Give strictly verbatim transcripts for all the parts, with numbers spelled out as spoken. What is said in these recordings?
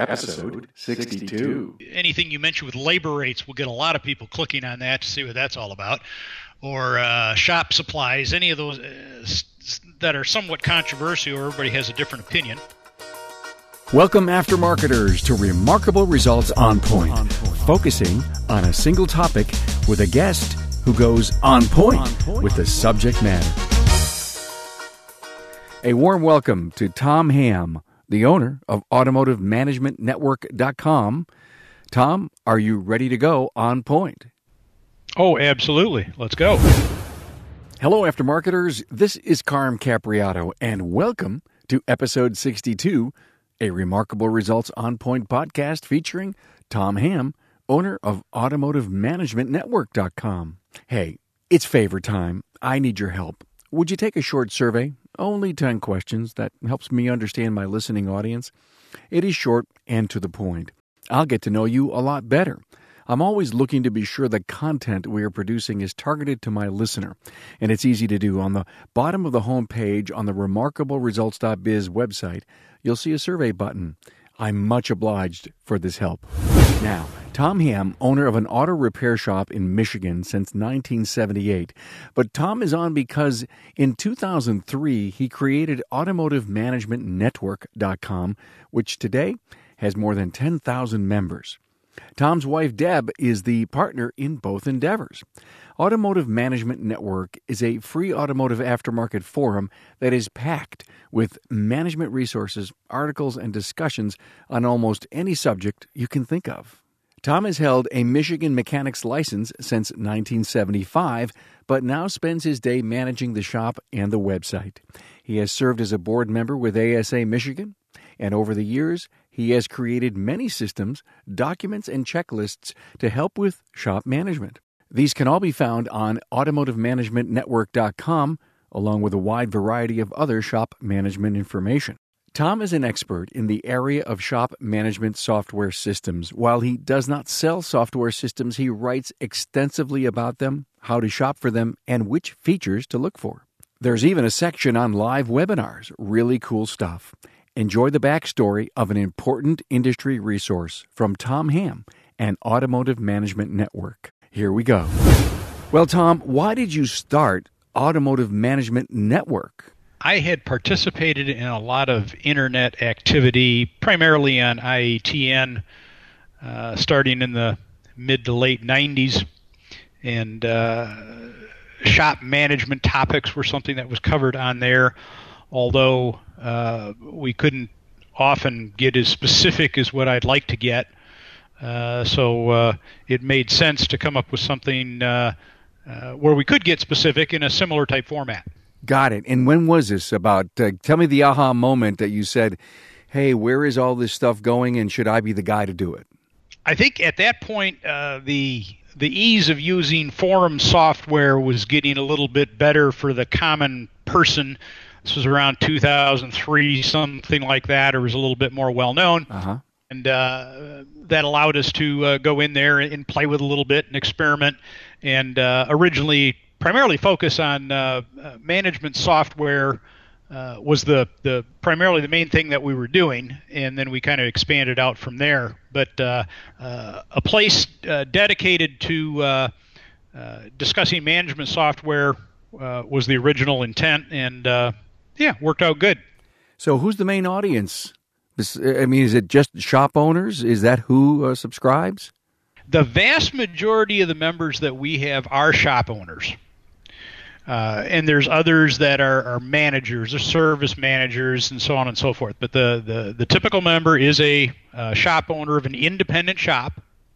Episode sixty-two. Anything you mention with labor rates will get a lot of people clicking on that to see what that's all about. Or uh, shop supplies, any of those uh, that are somewhat controversial, or everybody has a different opinion. Welcome, aftermarketers, to Remarkable Results on Point, on point, focusing on a single topic with a guest who goes on point, on point with the subject matter. A warm welcome to Tom Ham, the owner of Automotive Management Network dot com. Tom, are you ready to go on point? Oh, absolutely. Let's go. Hello, aftermarketers. This is Carm Capriato, and welcome to episode sixty-two, a Remarkable Results on Point podcast featuring Tom Ham, owner of Automotive Management Network dot com. Hey, it's favor time. I need your help. Would you take a short survey? Only ten questions. That helps me understand my listening audience. It is short and to the point. I'll get to know you a lot better. I'm always looking to be sure the content we are producing is targeted to my listener, and it's easy to do. On the bottom of the home page on the remarkable results dot biz website, you'll see a survey button. I'm much obliged for this help. Now, Tom Ham, owner of an auto repair shop in Michigan since nineteen seventy-eight. But Tom is on because in two thousand three, he created Automotive Management Network dot com, which today has more than ten thousand members. Tom's wife, Deb, is the partner in both endeavors. Automotive Management Network is a free automotive aftermarket forum that is packed with management resources, articles, and discussions on almost any subject you can think of. Tom has held a Michigan mechanics license since nineteen seventy-five, but now spends his day managing the shop and the website. He has served as a board member with A S A Michigan, and over the years, he has created many systems, documents, and checklists to help with shop management. These can all be found on Automotive Management Network dot com, along with a wide variety of other shop management information. Tom is an expert in the area of shop management software systems. While he does not sell software systems, he writes extensively about them, how to shop for them, and which features to look for. There's even a section on live webinars. Really cool stuff. Enjoy the backstory of an important industry resource from Tom Ham and Automotive Management Network. Here we go. Well, Tom, why did you start Automotive Management Network? I had participated in a lot of internet activity, primarily on I A T N, uh, starting in the mid to late nineties, and uh, shop management topics were something that was covered on there, although uh, we couldn't often get as specific as what I'd like to get. Uh, so uh, it made sense to come up with something uh, uh, where we could get specific in a similar type format. Got it. And when was this about? Uh, tell me the aha moment that you said, hey, where is all this stuff going, and should I be the guy to do it? I think at that point, uh, the the ease of using forum software was getting a little bit better for the common person. This was around two thousand three, something like that, or was a little bit more well-known. Uh-huh. And uh, that allowed us to uh, go in there and play with a little bit and experiment, and uh, originally primarily focus on uh, uh, management software uh, was the, the primarily the main thing that we were doing, and then we kind of expanded out from there. But uh, uh, a place uh, dedicated to uh, uh, discussing management software uh, was the original intent, and uh, yeah, worked out good. So who's the main audience? I mean, is it just shop owners? Is that who uh, subscribes? The vast majority of the members that we have are shop owners. Uh, and there's others that are, are managers or service managers and so on and so forth. But the, the, the typical member is a uh, shop owner of an independent shop.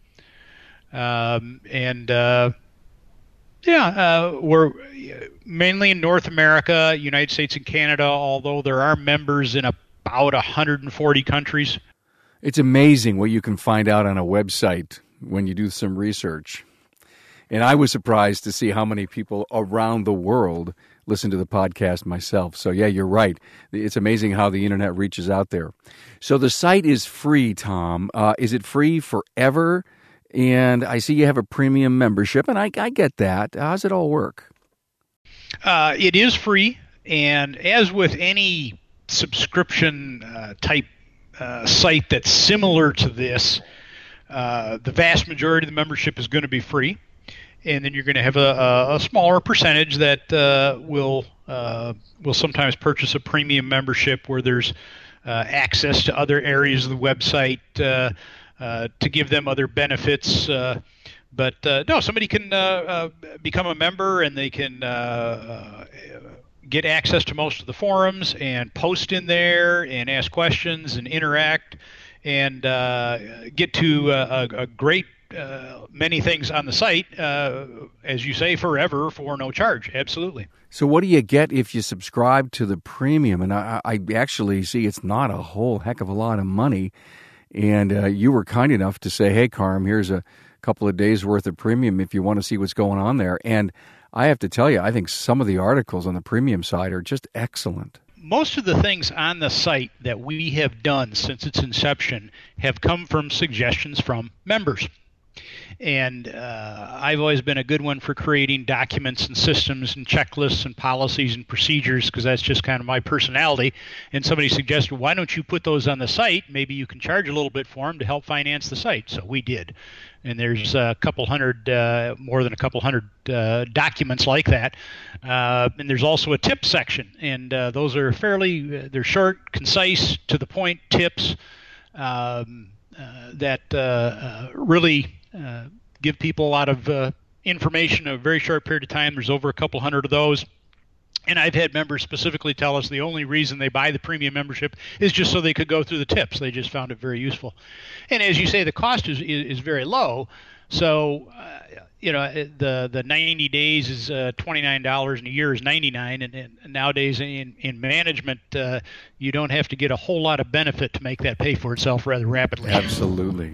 Um, and, uh, yeah, uh, we're mainly in North America, United States and Canada, although there are members in about one hundred forty countries. It's amazing what you can find out on a website when you do some research. And I was surprised to see how many people around the world listen to the podcast myself. So, yeah, you're right. It's amazing how the internet reaches out there. So the site is free, Tom. Uh, is it free forever? And I see you have a premium membership, and I, I get that. How does it all work? Uh, it is free, and as with any subscription uh, type uh, site that's similar to this, uh, the vast majority of the membership is going to be free, and then you're going to have a, a smaller percentage that uh, will uh, will sometimes purchase a premium membership where there's uh, access to other areas of the website uh, uh, to give them other benefits. Uh, but uh, no, somebody can uh, uh, become a member, and they can uh, uh, get access to most of the forums and post in there and ask questions and interact and uh, get to uh, a, a great uh, many things on the site, uh, as you say, forever for no charge. Absolutely. So what do you get if you subscribe to the premium? And I, I actually see it's not a whole heck of a lot of money. And uh, you were kind enough to say, hey, Carm, here's a couple of days worth of premium if you want to see what's going on there. And I have to tell you, I think some of the articles on the premium side are just excellent. Most of the things on the site that we have done since its inception have come from suggestions from members. And uh, I've always been a good one for creating documents and systems and checklists and policies and procedures, because that's just kind of my personality. And somebody suggested, why don't you put those on the site? Maybe you can charge a little bit for them to help finance the site. So we did. And there's a couple hundred, uh, more than a couple hundred uh, documents like that. Uh, and there's also a tip section. And uh, those are fairly, uh, they're short, concise, to the point tips um, uh, that uh, uh, really uh, give people a lot of uh, information in a very short period of time. There's over a couple hundred of those. And I've had members specifically tell us the only reason they buy the premium membership is just so they could go through the tips. They just found it very useful. And as you say, the cost is is, is very low. So, uh, you know, the the ninety days is uh, twenty-nine dollars, and a year is ninety-nine dollars. And, and nowadays in, in management, uh, you don't have to get a whole lot of benefit to make that pay for itself rather rapidly. Absolutely.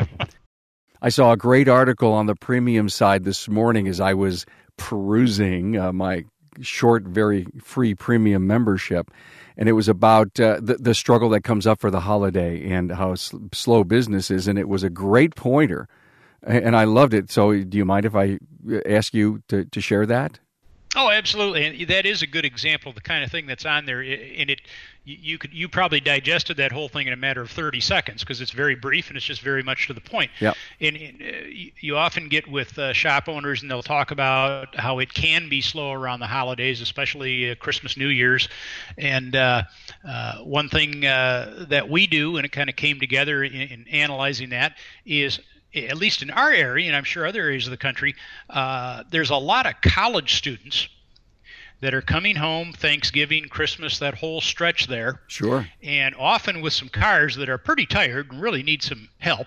I saw a great article on the premium side this morning as I was perusing uh, my short, very free premium membership, and it was about uh, the, the struggle that comes up for the holiday and how sl- slow business is, and it was a great pointer, and I loved it. So do you mind if I ask you to, to share that? Oh, absolutely, and that is a good example of the kind of thing that's on there. And it, you could, you probably digested that whole thing in a matter of thirty seconds because it's very brief and it's just very much to the point. Yep. And, and uh, you often get with uh, shop owners, and they'll talk about how it can be slow around the holidays, especially uh, Christmas, New Year's. And uh, uh, one thing uh, that we do, and it kind of came together in, in analyzing that, is, at least in our area, and I'm sure other areas of the country, uh, there's a lot of college students that are coming home Thanksgiving, Christmas, that whole stretch there. Sure. And often with some cars that are pretty tired and really need some help.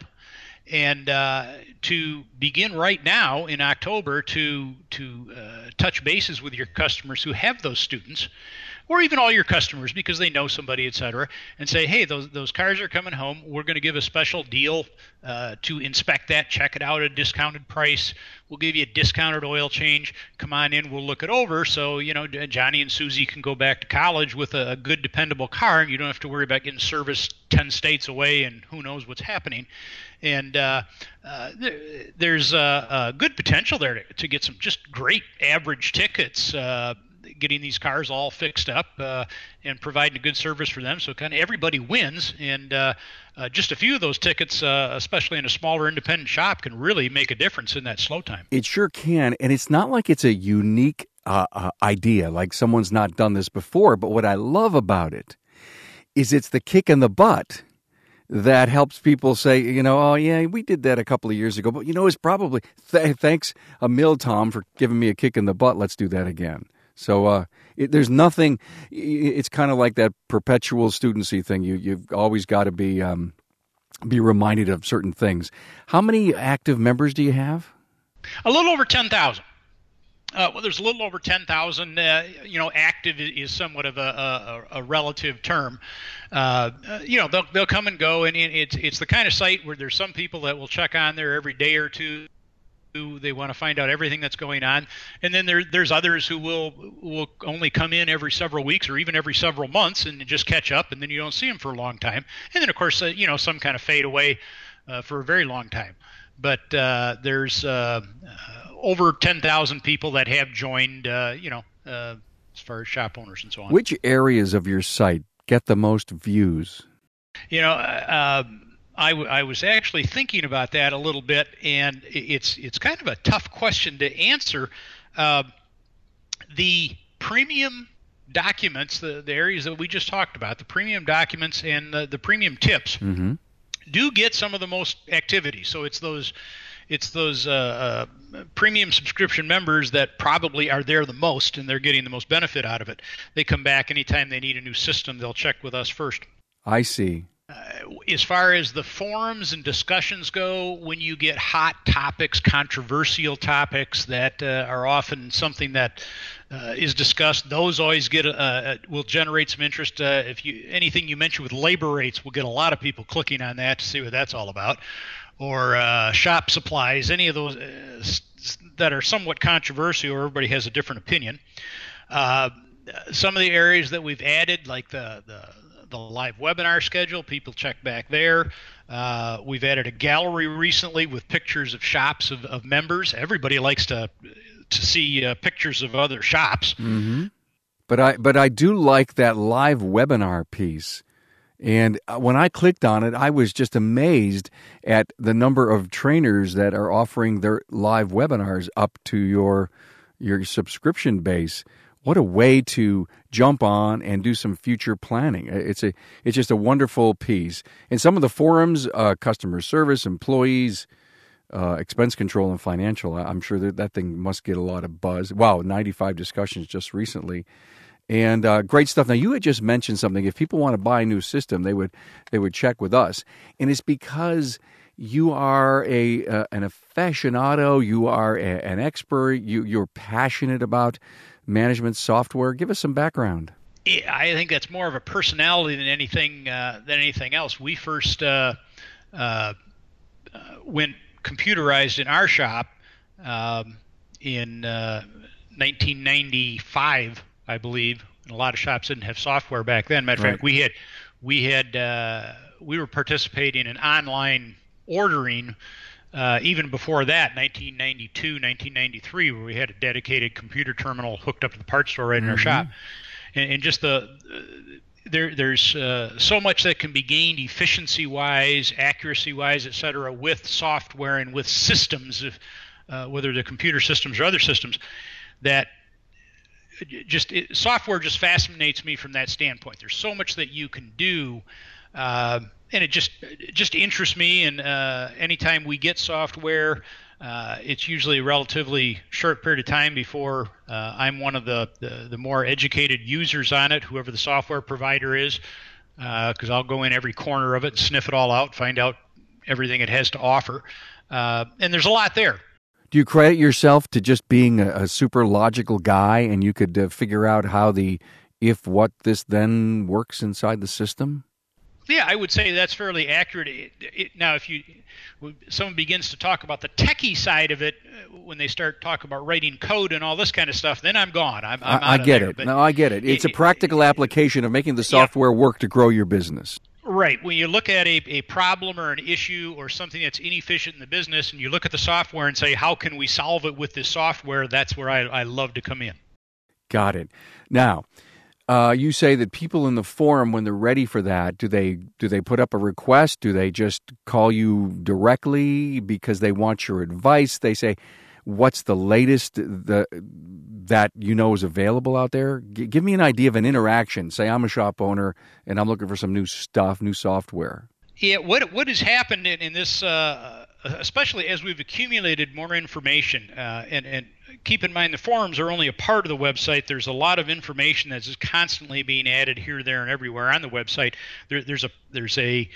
And uh, to begin right now in October to to uh, touch bases with your customers who have those students, or even all your customers because they know somebody, et cetera, and say, hey, those those cars are coming home. We're going to give a special deal uh, to inspect that, check it out at a discounted price. We'll give you a discounted oil change. Come on in, we'll look it over. So, you know, Johnny and Susie can go back to college with a, a good, dependable car, and you don't have to worry about getting service ten states away and who knows what's happening. And uh, uh, there, there's a, a good potential there to, to get some just great average tickets, uh, getting these cars all fixed up uh, and providing a good service for them. So kind of everybody wins. And uh, uh, just a few of those tickets, uh, especially in a smaller independent shop, can really make a difference in that slow time. It sure can. And it's not like it's a unique uh, uh, idea, like someone's not done this before. But what I love about it is it's the kick in the butt that helps people say, you know, oh, yeah, we did that a couple of years ago. But, you know, it's probably, th- thanks a mil, Tom, for giving me a kick in the butt. Let's do that again. So uh, it, there's nothing, it's kind of like that perpetual studency thing. You, you've always got to be um, be reminded of certain things. How many active members do you have? A little over ten thousand. Uh, well, there's a little over ten thousand. Uh, you know, active is somewhat of a, a, a relative term. Uh, you know, they'll they'll come and go, and it's it's the kind of site where there's some people that will check on there every day or two. They want to find out everything that's going on, and then there there's others who will will only come in every several weeks or even every several months and just catch up, and then you don't see them for a long time. And then of course, uh, you know, some kind of fade away uh, for a very long time. But uh, there's uh, uh, over ten thousand people that have joined, uh, you know, uh, as far as shop owners and so on. Which areas of your site get the most views? You know, uh, I, w- I was actually thinking about that a little bit, and it's it's kind of a tough question to answer. Uh, the premium documents, the, the areas that we just talked about, the premium documents and the, the premium tips, Mm-hmm. do get some of the most activity. So it's those it's those uh, uh, premium subscription members that probably are there the most, and they're getting the most benefit out of it. They come back anytime they need a new system. They'll check with us first. I see. Uh, as far as the forums and discussions go, when you get hot topics, controversial topics that uh, are often something that uh, is discussed, those always get uh, will generate some interest. Uh, if you anything you mention with labor rates, will get a lot of people clicking on that to see what that's all about, or uh, shop supplies, any of those uh, that are somewhat controversial, or everybody has a different opinion. Uh, some of the areas that we've added, like the the the live webinar schedule, people check back there. Uh, we've added a gallery recently with pictures of shops of, of members. Everybody likes to to see uh, pictures of other shops. Mm-hmm. But I but I do like that live webinar piece. And when I clicked on it, I was just amazed at the number of trainers that are offering their live webinars up to your your subscription base. What a way to jump on and do some future planning. It's a it's just a wonderful piece. And some of the forums, uh, customer service, employees, uh, expense control, and financial, I'm sure that that thing must get a lot of buzz. Wow, ninety-five discussions just recently. And uh, great stuff. Now, you had just mentioned something. If people want to buy a new system, they would they would check with us. And it's because you are a uh, an aficionado, you are a, an expert, you, you're passionate about management software. Give us some background. I think that's more of a personality than anything uh, than anything else. We first uh, uh, uh, went computerized in our shop um, in uh, nineteen ninety-five, I believe. And a lot of shops didn't have software back then. Matter of Right. fact, we had we had uh, we were participating in online ordering. Uh, even before that, nineteen ninety-two, nineteen ninety-three, where we had a dedicated computer terminal hooked up to the parts store right in Mm-hmm. our shop, and, and just the uh, there there's uh, so much that can be gained efficiency-wise, accuracy-wise, et cetera, with software and with systems, if, uh, whether they're computer systems or other systems, that just it, software just fascinates me from that standpoint. There's so much that you can do. Uh, And it just it just interests me, and uh, anytime we get software, uh, it's usually a relatively short period of time before uh, I'm one of the, the, the more educated users on it, whoever the software provider is, because uh, I'll go in every corner of it, sniff it all out, find out everything it has to offer. Uh, and there's a lot there. Do you credit yourself to just being a, a super logical guy and you could uh, figure out how the if, what, this, then works inside the system? Yeah, I would say that's fairly accurate. It, it, now, if you someone begins to talk about the techie side of it, when they start talking about writing code and all this kind of stuff, then I'm gone. I'm, I'm I, I out of get there. it. But No, I get it. It's a practical application of making the software work to grow your business. Right. When you look at a, a problem or an issue or something that's inefficient in the business, and you look at the software and say, how can we solve it with this software, that's where I, I love to come in. Got it. Now, Uh, you say that people in the forum, when they're ready for that, do they do they put up a request? Do they just call you directly because they want your advice? They say, "What's the latest the, that you know is available out there?" G- give me an idea of an interaction. Say I'm a shop owner and I'm looking for some new stuff, new software. Yeah, what what has happened in, in this, uh, especially as we've accumulated more information, uh, and, and keep in mind the forums are only a part of the website. There's a lot of information that's just constantly being added here, there, and everywhere on the website. There, there's a there's a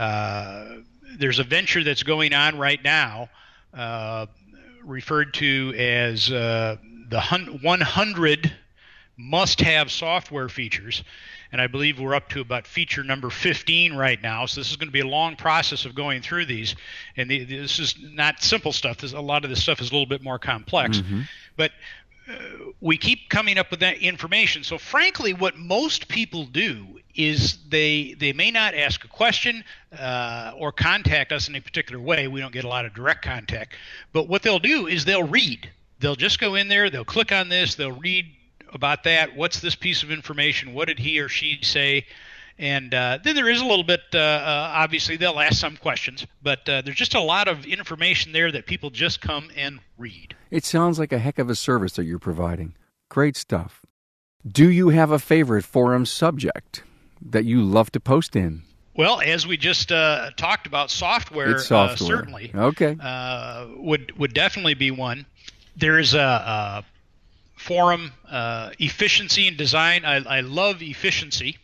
uh, there's a venture that's going on right now, uh, referred to as uh, the one hundred must-have software features. And I believe we're up to about feature number fifteen right now. So this is going to be a long process of going through these. And the, this is not simple stuff. This, a lot of this stuff is a little bit more complex. Mm-hmm. But uh, we keep coming up with that information. So frankly, what most people do is they they may not ask a question uh, or contact us in a particular way. We don't get a lot of direct contact. But what they'll do is they'll read. They'll just go in there. They'll click on this. They'll read about that. What's this piece of information? What did he or she say? And uh, then there is a little bit, uh, uh, obviously, they'll ask some questions, but uh, there's just a lot of information there that people just come and read. It sounds like a heck of a service that you're providing. Great stuff. Do you have a favorite forum subject that you love to post in? Well, as we just uh, talked about, software, it's software. Uh, certainly okay. uh, would would definitely be one. There is a, a forum, uh, efficiency and design. I, I love efficiency.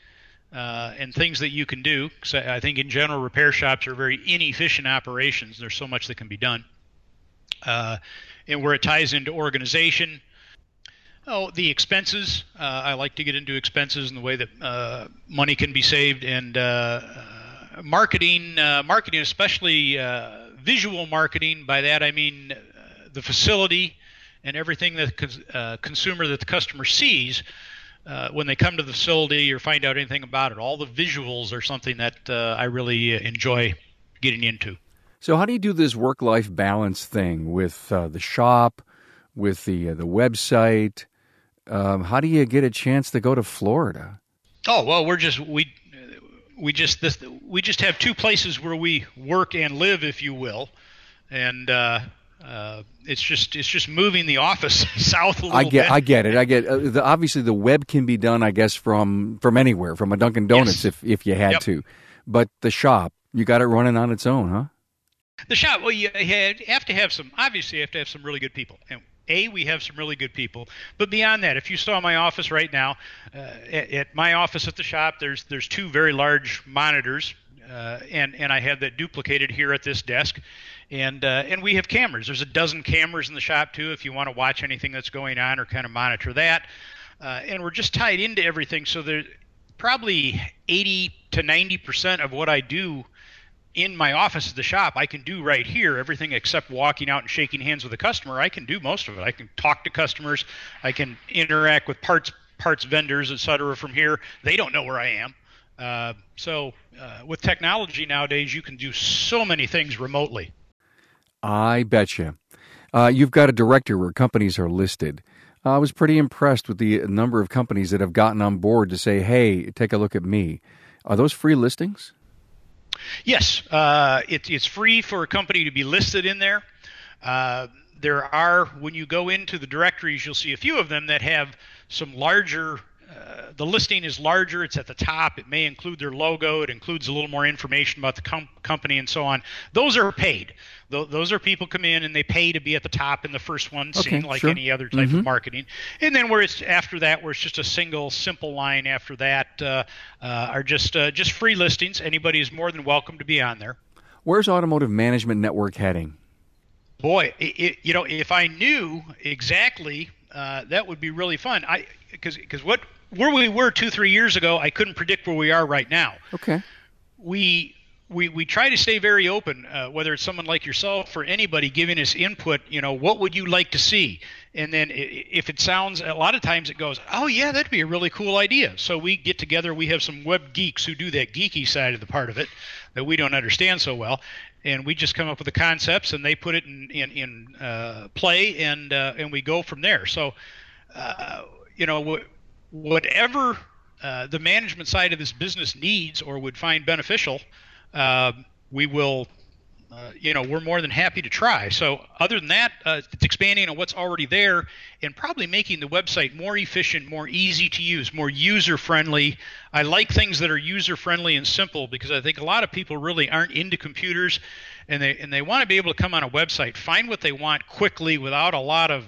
Uh, and things that you can do, because I, I think in general repair shops are very inefficient operations. There's so much that can be done. Uh, and where it ties into organization, oh, the expenses. Uh, I like to get into expenses and the way that uh, money can be saved, and uh, uh, marketing, uh, marketing, especially uh, visual marketing. By that I mean uh, the facility and everything that the uh, consumer, that the customer sees. Uh, when they come to the facility or find out anything about it, all the visuals are something that uh, I really enjoy getting into. So how do you do this work-life balance thing with uh, the shop, with the uh, the website? Um, how do you get a chance to go to Florida? Oh well, we're just we we just this we just have two places where we work and live, if you will, and. Uh, Uh, it's just it's just moving the office south a little I get bit. I get it. I get uh, the, obviously the web can be done, I guess, from from anywhere, from a Dunkin' Donuts, yes. if if you had yep. to. But the shop, you got it running on its own, huh? The shop, well, you have to have some. Obviously, you have to have some really good people. And A, we have some really good people. But beyond that, if you saw my office right now, uh, at, at my office at the shop, there's there's two very large monitors, uh, and and I have that duplicated here at this desk. And uh, and we have cameras. There's a dozen cameras in the shop, too, if you want to watch anything that's going on or kind of monitor that. Uh, and we're just tied into everything. So there's probably eighty to ninety percent of what I do in my office at the shop, I can do right here. Everything except walking out and shaking hands with a customer, I can do most of it. I can talk to customers. I can interact with parts parts vendors, et cetera, from here. They don't know where I am. Uh, so uh, with technology nowadays, you can do so many things remotely. I betcha. Uh, you've got a directory where companies are listed. Uh, I was pretty impressed with the number of companies that have gotten on board to say, hey, take a look at me. Are those free listings? Yes. Uh, it, it's free for a company to be listed in there. Uh, there are, when you go into the directories, you'll see a few of them that have some larger Uh, the listing is larger. It's at the top. It may include their logo. It includes a little more information about the com- company and so on. Those are paid. Th- those are people come in and they pay to be at the top in the first one, okay, seen like sure. any other type mm-hmm. of marketing. And then where it's after that, where it's just a single, simple line after that, uh, uh, are just uh, just free listings. Anybody is more than welcome to be on there. Where's Automotive Management Network heading? Boy, it, it, you know, if I knew exactly, uh, that would be really fun. I because because what. Where we were two, three years ago, I couldn't predict where we are right now. Okay. We we we try to stay very open, uh, whether it's someone like yourself or anybody giving us input. You know, what would you like to see? And then if it sounds, a lot of times it goes, oh yeah, that'd be a really cool idea. So we get together. We have some web geeks who do that geeky side of the part of it that we don't understand so well, and we just come up with the concepts and they put it in in, in uh, play, and uh, and we go from there. So, uh, you know. W- Whatever uh, the management side of this business needs or would find beneficial, uh, we will, uh, you know, we're more than happy to try. So other than that, uh, it's expanding on what's already there and probably making the website more efficient, more easy to use, more user-friendly. I like things that are user-friendly and simple because I think a lot of people really aren't into computers, and they and they want to be able to come on a website, find what they want quickly without a lot of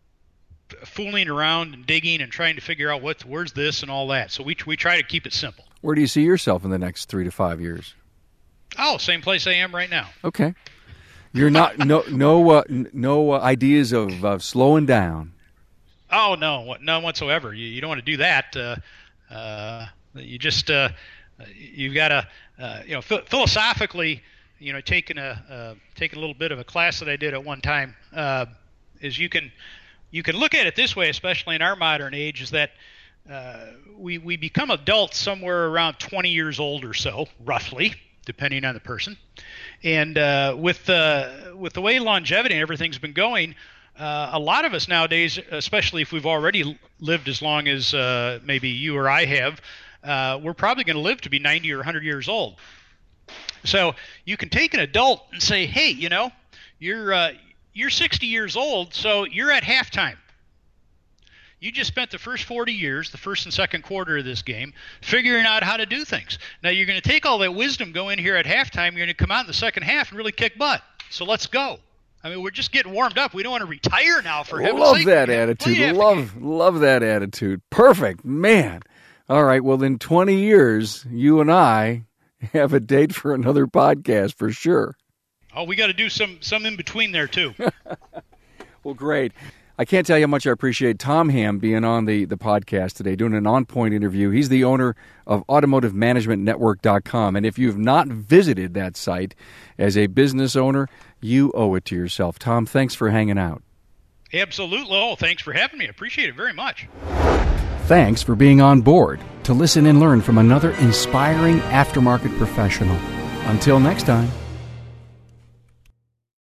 fooling around and digging and trying to figure out what's where's this and all that. So we we try to keep it simple. Where do you see yourself in the next three to five years? Oh, same place I am right now. Okay, you're not no no uh, no uh, ideas of uh, slowing down. Oh no, none whatsoever. You you don't want to do that. Uh, uh, you just uh, you've got to uh, you know ph- philosophically, you know, taking a uh, taking a little bit of a class that I did at one time uh, is you can. You can look at it this way, especially in our modern age, is that uh, we we become adults somewhere around twenty years old or so, roughly, depending on the person. And uh, with uh, with the way longevity and everything's been going, uh, a lot of us nowadays, especially if we've already lived as long as uh, maybe you or I have, uh, we're probably going to live to be ninety or one hundred years old. So you can take an adult and say, hey, you know, you're uh, you're sixty years old, so you're at halftime. You just spent the first forty years, the first and second quarter of this game, figuring out how to do things. Now you're going to take all that wisdom, go in here at halftime, you're going to come out in the second half and really kick butt. So let's go. I mean, we're just getting warmed up. We don't want to retire now, for heaven's love sake. Love that attitude. Love, love that attitude. Perfect, man. All right, well, in twenty years, you and I have a date for another podcast for sure. Oh, we got to do some, some in between there, too. Well, great. I can't tell you how much I appreciate Tom Ham being on the, the podcast today, doing an on-point interview. He's the owner of automotive management network dot com, and if you've not visited that site as a business owner, you owe it to yourself. Tom, thanks for hanging out. Absolutely. Oh, thanks for having me. I appreciate it very much. Thanks for being on board to listen and learn from another inspiring aftermarket professional. Until next time.